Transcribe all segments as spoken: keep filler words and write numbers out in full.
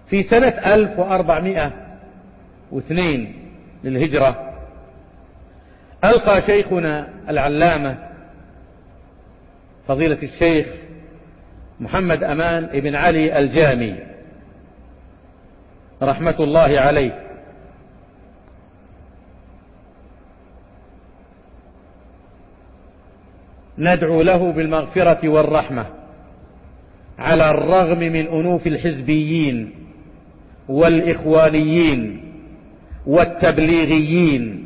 في سنة ألف وأربعمائة واثنين للهجرة ألقى شيخنا العلامة فضيلة الشيخ محمد أمان بن علي الجامي رحمة الله عليه ندعو له بالمغفرة والرحمة على الرغم من أنوف الحزبيين والإخوانيين والتبليغيين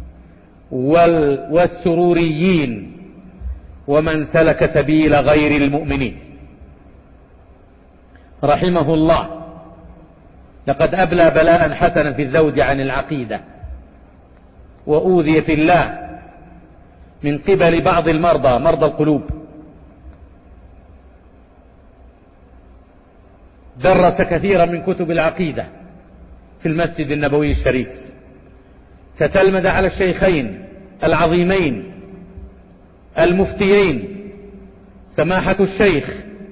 والسروريين ومن سلك سبيل غير المؤمنين رحمه الله. لقد أبلى بلاء حسنا في الذود عن العقيدة، وأوذي في الله من قبل بعض المرضى مرضى القلوب. درس كثيرا من كتب العقيدة في المسجد النبوي الشريف، تتلمذ على الشيخين العظيمين المفتيين سماحة الشيخ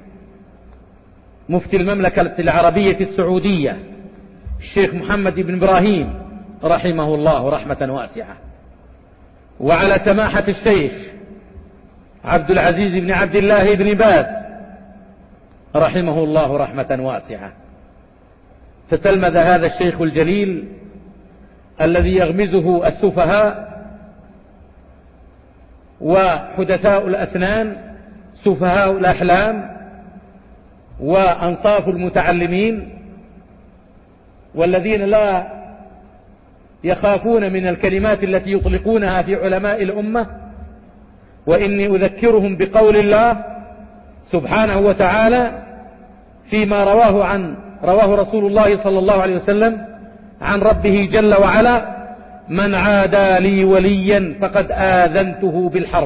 مفتي المملكة العربية السعودية الشيخ محمد بن إبراهيم رحمه الله رحمة واسعة، وعلى سماحة الشيخ عبد العزيز بن عبد الله بن باز رحمه الله رحمة واسعة. تتلمذ هذا الشيخ الجليل الذي يغمزه السفهاء وحدثاء الأسنان سفهاء الأحلام وأنصاف المتعلمين، والذين لا يخافون من الكلمات التي يطلقونها في علماء الأمة. وإني أذكرهم بقول الله سبحانه وتعالى فيما رواه عن رواه رسول الله صلى الله عليه وسلم عن ربه جل وعلا: من عادى لي وليا فقد آذنته بالحرب.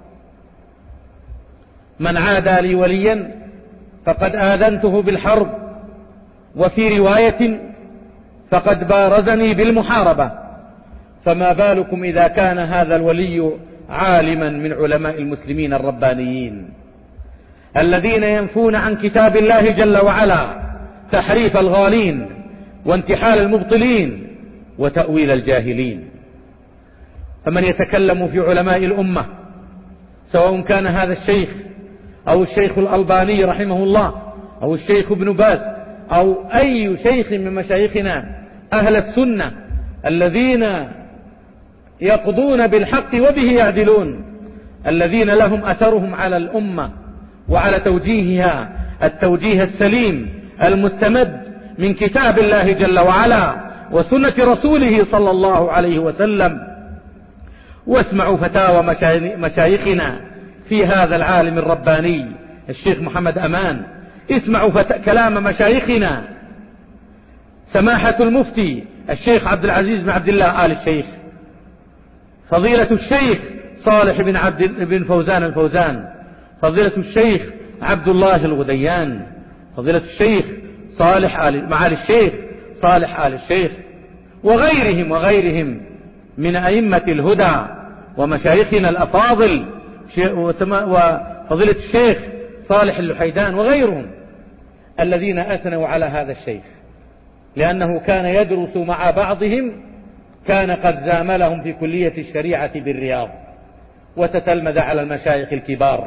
من عادى لي وليا فقد آذنته بالحرب، وفي رواية فقد بارزني بالمحاربة. فما بالكم إذا كان هذا الولي عالما من علماء المسلمين الربانيين الذين ينفون عن كتاب الله جل وعلا تحريف الغالين وانتحال المبطلين وتأويل الجاهلين. فمن يتكلم في علماء الأمة سواء كان هذا الشيخ أو الشيخ الألباني رحمه الله أو الشيخ ابن باز أو أي شيخ من مشايخنا أهل السنة الذين يقضون بالحق وبه يعدلون، الذين لهم أثرهم على الأمة وعلى توجيهها التوجيه السليم المستمد من كتاب الله جل وعلا وسنة رسوله صلى الله عليه وسلم. واسمعوا فتاوى مشايخنا في هذا العالم الرباني الشيخ محمد أمان، اسمعوا فت... كلام مشايخنا سماحة المفتي الشيخ عبد العزيز بن عبد الله آل الشيخ، فضيلة الشيخ صالح بن عبد بن فوزان الفوزان، فضيلة الشيخ عبد الله الغديان، فضيلة الشيخ صالح آل معالي الشيخ صالح آل الشيخ، وغيرهم وغيرهم من أئمة الهدى ومشايخنا الأفاضل، وفضيلة الشيخ صالح اللحيدان وغيرهم الذين أثنوا على هذا الشيخ، لأنه كان يدرس مع بعضهم، كان قد زاملهم في كلية الشريعة بالرياض وتتلمذ على المشايخ الكبار.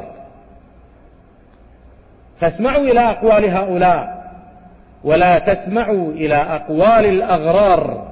فاسمعوا إلى أقوال هؤلاء ولا تسمعوا إلى أقوال الأغرار،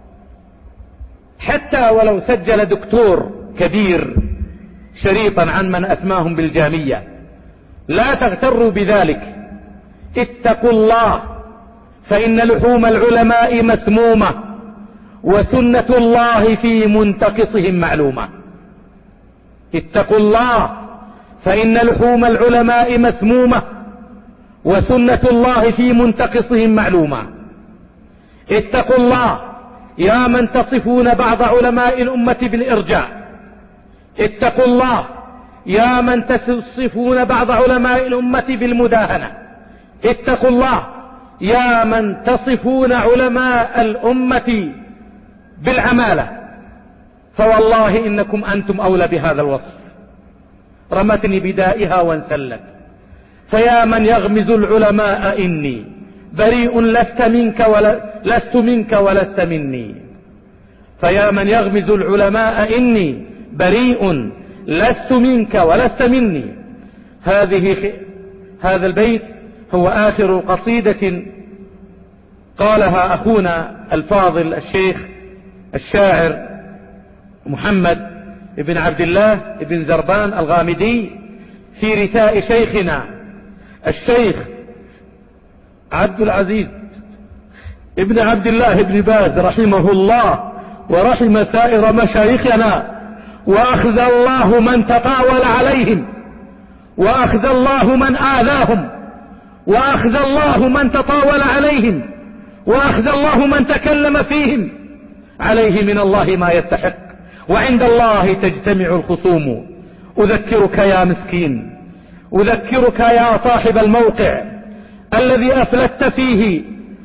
حتى ولو سجل دكتور كبير شريطا عن من أسماهم بالجامية. لا تغتروا بذلك، اتقوا الله، فإن لحوم العلماء مسمومة وسنة الله في منتقصهم معلومة. اتقوا الله، فإن لحوم العلماء مسمومة وسنة الله في منتقصهم معلومة. اتقوا الله يا من تصفون بعض علماء الأمة بالإرجاء، اتقوا الله يا من تصفون بعض علماء الأمة بالمداهنة، اتقوا الله يا من تصفون علماء الأمة بالعمالة، فوالله إنكم أنتم أولى بهذا الوصف. رمتني بدائها وانسلت، فيا من يغمز العلماء إني بريء لست منك ولا لست منك ولست مني. فيا من يغمز العلماء إني بريء لست منك ولست مني. هذه هذا البيت هو آخر قصيدة قالها أخونا الفاضل الشيخ الشاعر محمد بن عبد الله بن زربان الغامدي في رثاء شيخنا الشيخ عبد العزيز ابن عبد الله بن باز رحمه الله ورحم سائر مشايخنا، وأخذ الله من تطاول عليهم، وأخذ الله من آذاهم، وأخذ الله من تطاول عليهم، وأخذ الله من تكلم فيهم. عليه من الله ما يستحق، وعند الله تجتمع الخصوم. أذكرك يا مسكين، أذكرك يا صاحب الموقع الذي أفلت فيه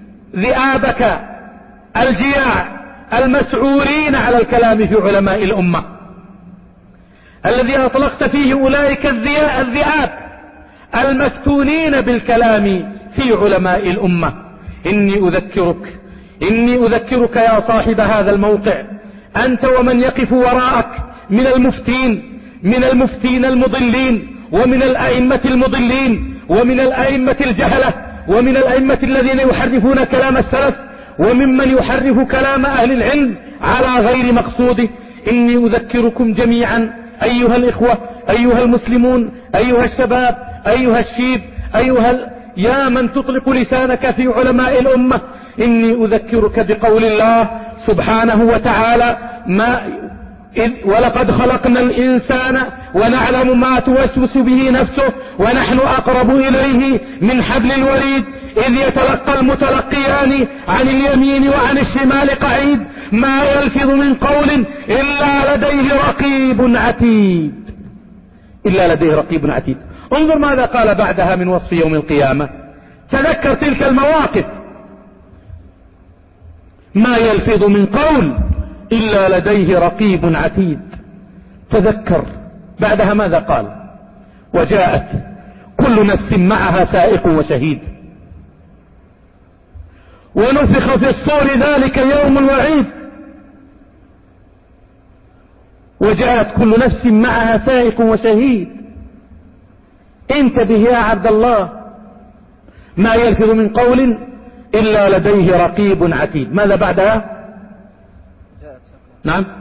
ذئابك الجياع المسعورين على الكلام في علماء الأمة، الذي أطلقت فيه أولئك الذئاب المفتونين بالكلام في علماء الأمة. إني أذكرك إني أذكرك يا صاحب هذا الموقع، أنت ومن يقف وراءك من المفتين من المفتين المضلين، ومن الأئمة المضلين، ومن الأئمة الجهلة، ومن الأئمة الذين يحرفون كلام السلف، وممن يحرف كلام أهل العلم على غير مقصوده. إني أذكركم جميعا أيها الإخوة، أيها المسلمون، أيها الشباب، أيها الشيب، أيها ال... يا من تطلق لسانك في علماء الأمة، إني أذكرك بقول الله سبحانه وتعالى ما إذ ولقد خلقنا الإنسان ونعلم ما توسوس به نفسه ونحن أقرب إليه من حبل الوريد إذ يتلقى المتلقيان عن اليمين وعن الشمال قعيد ما يلفظ من قول إلا لديه رقيب عتيد. إلا لديه رقيب عتيد. انظر ماذا قال بعدها من وصف يوم القيامة. تذكر تلك المواقف. ما يلفظ من قول إلا لديه رقيب عتيد. تذكر بعدها ماذا قال. وجاءت كل نفس معها سائق وشهيد ونفخ في الصور ذلك يوم الوعيد. وجاءت كل نفس معها سائق وشهيد. انتبه يا عبد الله. ما يلفظ من قول إلا لديه رقيب عتيد. ماذا بعدها. نعم.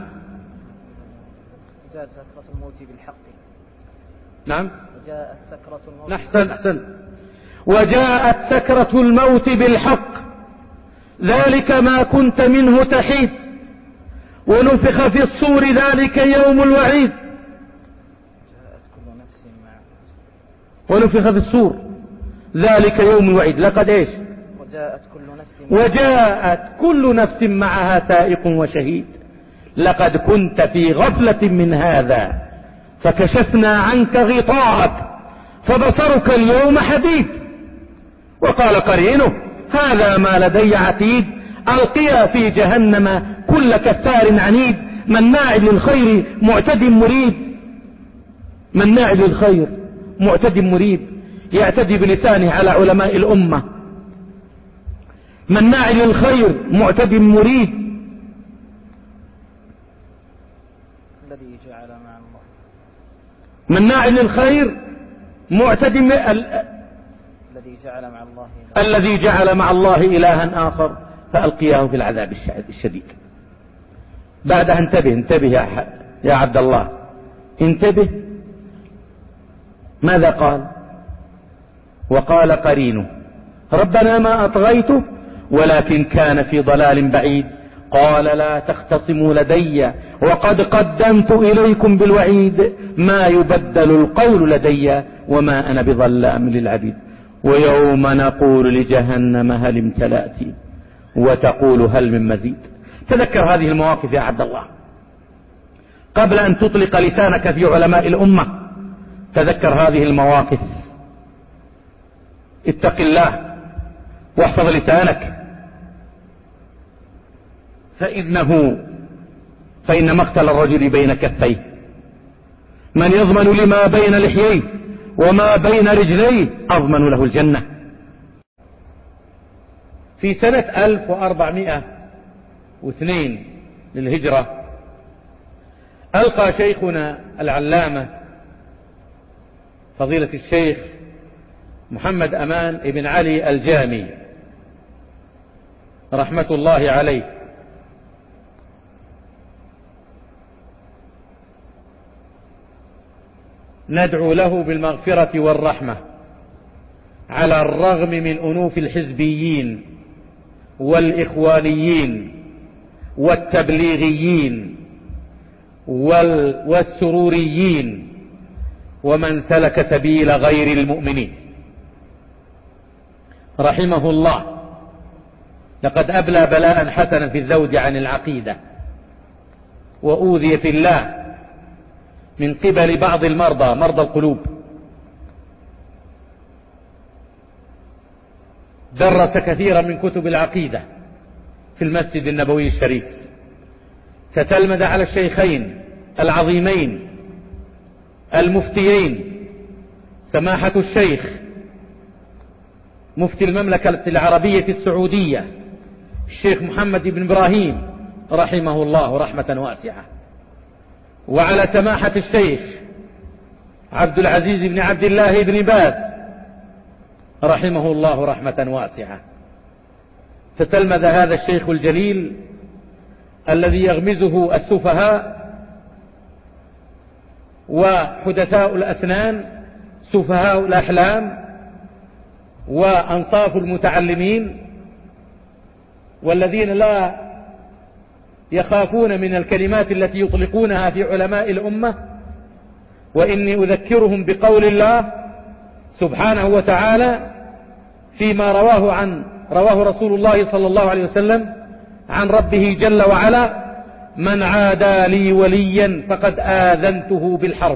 وجاءت سكرة الموت بالحق. نعم. وجاءت سكرة الموت. أحسن أحسن. وجاءت سكرة الموت بالحق ذلك ما كنت منه تحيد ونفخ في الصور ذلك يوم الوعيد. جاءت كل نفس معها. ونفخ في الصور ذلك يوم الوعيد. لقد ايش. وجاءت كل نفس وجاءت كل نفس معها سائق وشهيد. لقد كنت في غفلة من هذا فكشفنا عنك غطاءك فبصرك اليوم حديد. وقال قرينه هذا ما لدي عتيد. ألقيا في جهنم كل كفار عنيد مناع للخير معتد مريب. مناع للخير معتد مريب. يعتدي بلسانه على علماء الأمة. مناع للخير معتد مريب. الذي جعل مع الله. مناع للخير معتد م... ال... الذي جعل مع الله الذي جعل مع الله إلها آخر فألقياه في العذاب الشديد. بعدها انتبه انتبه يا, ح... يا عبد الله انتبه. ماذا قال. وقال قرينه ربنا ما أطغيته ولكن كان في ضلال بعيد. قال لا تختصموا لدي وقد قدمت إليكم بالوعيد ما يبدل القول لدي وما أنا بظلام للعبيد. ويوم نقول لجهنم هل امتلأت وتقول هل من مزيد. تذكر هذه المواقف يا عبد الله قبل أن تطلق لسانك في علماء الأمة. تذكر هذه المواقف. اتق الله واحفظ لسانك فإنه فإن مقتل الرجل بين كفيه. من يضمن لما بين لحييه وما بين رجليه أضمن له الجنة. في سنة ألف وأربعمائة واثنين للهجرة ألقى شيخنا العلامة فضيلة الشيخ محمد أمان بن علي الجامي رحمة الله عليه ندعو له بالمغفرة والرحمة على الرغم من أنوف الحزبيين والإخوانيين والتبليغيين والسروريين ومن سلك سبيل غير المؤمنين رحمه الله. لقد أبلى بلاء حسنا في الزوج عن العقيدة، وأوذي في الله من قبل بعض المرضى مرضى القلوب. درس كثيرا من كتب العقيدة في المسجد النبوي الشريف، تتلمذ على الشيخين العظيمين المفتيين سماحة الشيخ مفتي المملكة العربية السعودية الشيخ محمد بن إبراهيم رحمه الله رحمة واسعة، وعلى سماحة الشيخ عبد العزيز بن عبد الله بن باز رحمه الله رحمة واسعة. تتلمذ هذا الشيخ الجليل الذي يغمزه السفهاء وحدثاء الأسنان سفهاء الأحلام وأنصاف المتعلمين، والذين لا يخافون من الكلمات التي يطلقونها في علماء الأمة. وإني أذكرهم بقول الله سبحانه وتعالى فيما رواه عن رواه رسول الله صلى الله عليه وسلم عن ربه جل وعلا: من عادى لي وليا فقد آذنته بالحرب.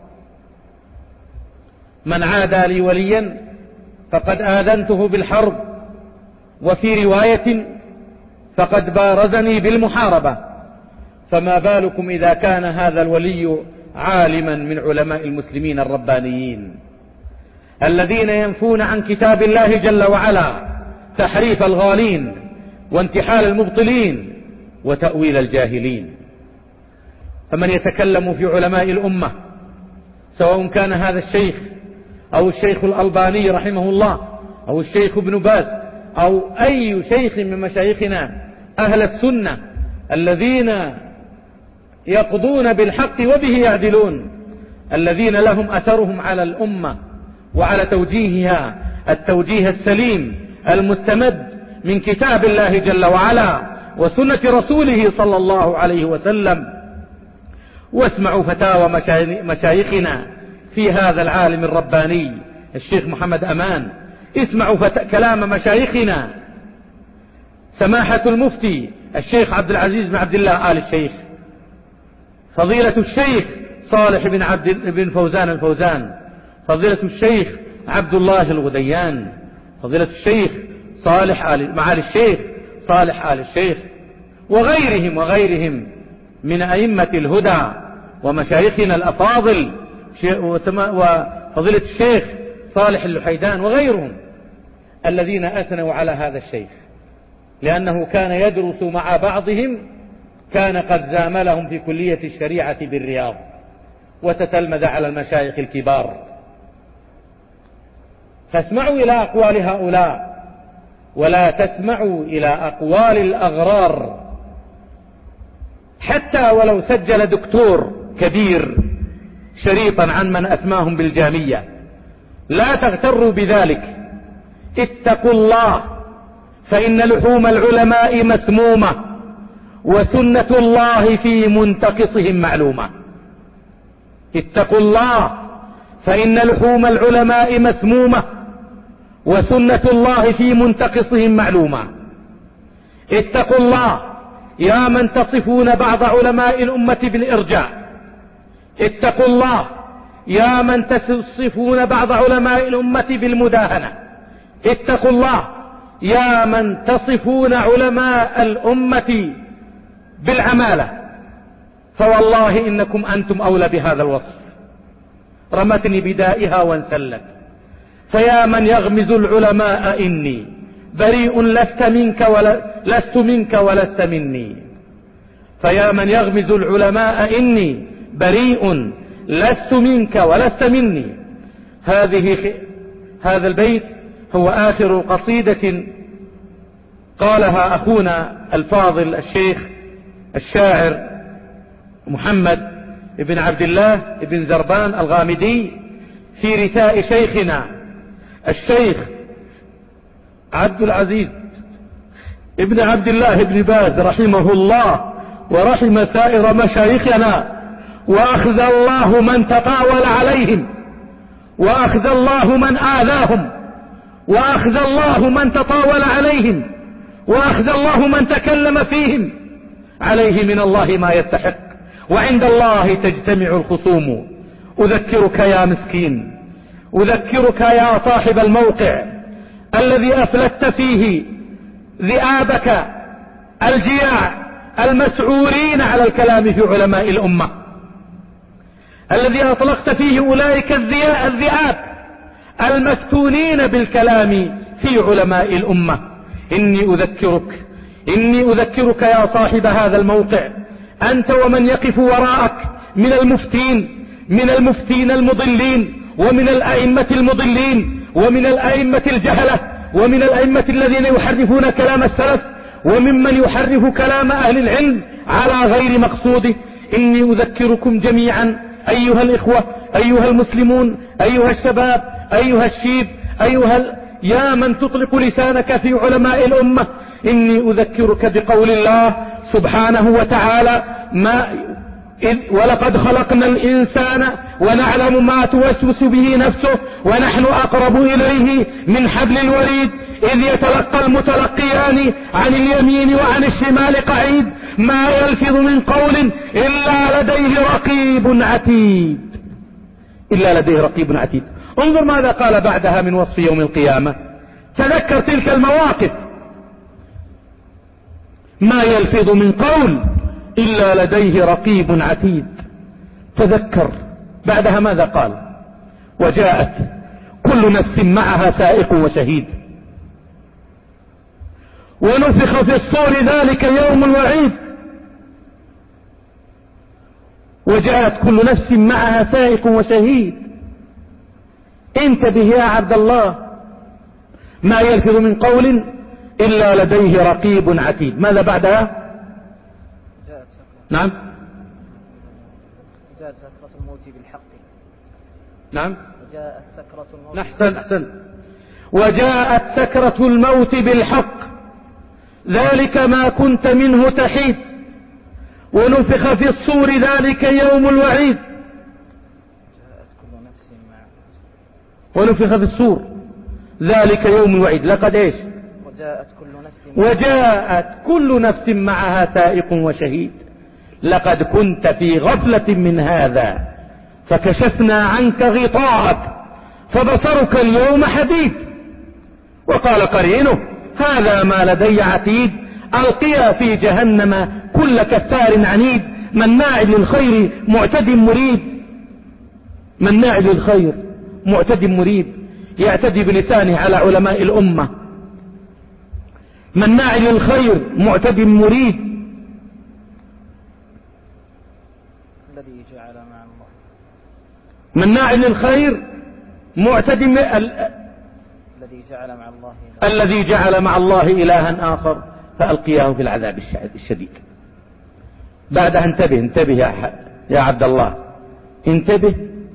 من عادى لي وليا فقد آذنته بالحرب، وفي رواية فقد بارزني بالمحاربة. فما بالكم إذا كان هذا الولي عالما من علماء المسلمين الربانيين الذين ينفون عن كتاب الله جل وعلا تحريف الغالين وانتحال المبطلين وتأويل الجاهلين. فمن يتكلم في علماء الأمة سواء كان هذا الشيخ أو الشيخ الألباني رحمه الله أو الشيخ ابن باز أو أي شيخ من مشايخنا أهل السنة الذين يقضون بالحق وبه يعدلون، الذين لهم أثرهم على الأمة وعلى توجيهها التوجيه السليم المستمد من كتاب الله جل وعلا وسنة رسوله صلى الله عليه وسلم. واسمعوا فتاوى مشايخنا في هذا العالم الرباني الشيخ محمد أمان، اسمعوا فت... كلام مشايخنا سماحة المفتي الشيخ عبد العزيز بن عبد الله آل الشيخ، فضيلة الشيخ صالح بن عبد بن فوزان الفوزان، فضيلة الشيخ عبد الله الغديان، فضيلة الشيخ صالح آل معالي الشيخ صالح آل الشيخ، وغيرهم وغيرهم من أئمة الهدى ومشايخنا الأفاضل، وفضيلة الشيخ صالح اللحيدان وغيرهم الذين أثنوا على هذا الشيخ، لأنه كان يدرس مع بعضهم، كان قد زاملهم في كلية الشريعة بالرياض وتتلمذ على المشايخ الكبار. فاسمعوا إلى أقوال هؤلاء ولا تسمعوا إلى أقوال الأغرار، حتى ولو سجل دكتور كبير شريطا عن من أسماهم بالجامية، لا تغتروا بذلك. اتقوا الله، فإن لحوم العلماء مسمومة وسنة الله في منتقصهم معلومة. اتقوا الله، فإن لحوم العلماء مسمومة وسنة الله في منتقصهم معلومة. اتقوا الله يا من تصفون بعض علماء الأمة بالإرجاء، اتقوا الله يا من تصفون بعض علماء الأمة بالمداهنة، اتقوا الله يا من تصفون علماء الأمة بالعمالة، فوالله إنكم أنتم أولى بهذا الوصف. رمتني بدائها وانسلت، فيا من يغمز العلماء إني بريء لست منك ولا لست منك ولست مني. فيا من يغمز العلماء إني بريء لست منك ولست مني. هذه هذا البيت هو آخر قصيدة قالها أخونا الفاضل الشيخ الشاعر محمد بن عبد الله بن زربان الغامدي في رثاء شيخنا الشيخ عبد العزيز ابن عبد الله بن باز رحمه الله ورحم سائر مشايخنا، وأخذ الله من تطاول عليهم، وأخذ الله من آذاهم، وأخذ الله من تطاول عليهم، وأخذ الله من تكلم فيهم. عليه من الله ما يستحق، وعند الله تجتمع الخصوم. أذكرك يا مسكين، أذكرك يا صاحب الموقع الذي أفلت فيه ذئابك الجياع المسعورين على الكلام في علماء الأمة، الذي أطلقت فيه أولئك الذئاب المفتونين بالكلام في علماء الأمة. إني أذكرك إني أذكرك يا صاحب هذا الموقع، أنت ومن يقف وراءك من المفتين من المفتين المضلين، ومن الأئمة المضلين، ومن الأئمة الجهلة، ومن الأئمة الذين يحرفون كلام السلف، وممن يحرف كلام أهل العلم على غير مقصوده. إني أذكركم جميعا أيها الإخوة، أيها المسلمون، أيها الشباب، أيها الشيب، أيها ال... يا من تطلق لسانك في علماء الأمة، إني أذكرك بقول الله سبحانه وتعالى ما إذ ولقد خلقنا الإنسان ونعلم ما توسوس به نفسه ونحن أقرب إليه من حبل الوريد إذ يتلقى المتلقيان عن اليمين وعن الشمال قعيد ما يلفظ من قول إلا لديه رقيب عتيد. إلا لديه رقيب عتيد. انظر ماذا قال بعدها من وصف يوم القيامة. تذكر تلك المواقف. ما يلفظ من قول إلا لديه رقيب عتيد. تذكر بعدها ماذا قال. وجاءت كل نفس معها سائق وشهيد ونفخ في الصور ذلك يوم الوعيد. وجاءت كل نفس معها سائق وشهيد. انتبه يا عبد الله. ما يلفظ من قول إلا لديه رقيب عتيد. ماذا بعدها. نعم. جاءت سكرة الموت بالحق. نعم. وجاءت سكرة الموت. أحسن أحسن. وجاءت سكرة الموت بالحق ذلك ما كنت منه تحيد ونفخ في الصور ذلك يوم الوعيد. جاءت كل نفس مع ونفخ في الصور ذلك يوم الوعيد. لقد ايش. وجاءت كل نفس وجاءت كل نفس معها سائق وشهيد. لقد كنت في غفلة من هذا فكشفنا عنك غطاءك فبصرك اليوم حديد. وقال قرينه هذا ما لدي عتيد. ألقيا في جهنم كل كفار عنيد مناع للخير معتد مريب. مناع للخير معتد مريب يعتدي بلسانه على علماء الأمة. مناع للخير معتد مريب. الذي جعل مع الله مناع للخير معتد م... ال... الذي جعل مع الله الذي جعل مع الله إلها آخر فألقياه في العذاب الشديد. بعدها انتبه انتبه يا, ح... يا عبد الله انتبه.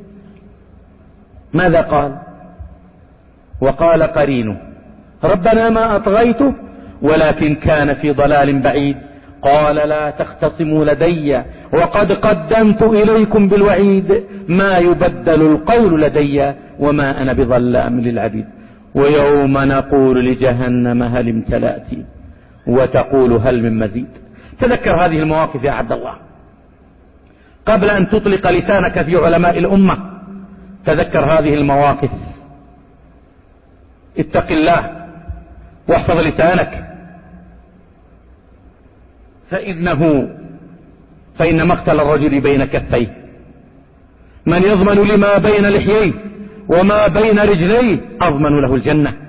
ماذا قال. وقال قرينه ربنا ما أطغيته ولكن كان في ضلال بعيد. قال لا تختصموا لدي وقد قدمت إليكم بالوعيد ما يبدل القول لدي وما أنا بظلام للعبيد. ويوم نقول لجهنم هل امتلأت وتقول هل من مزيد. تذكر هذه المواقف يا عبد الله قبل أن تطلق لسانك في علماء الأمة. تذكر هذه المواقف. اتق الله واحفظ لسانك فإنه فإن مقتل الرجل بين كفيه. من يضمن لما بين لحييه وما بين رجليه أضمن له الجنة.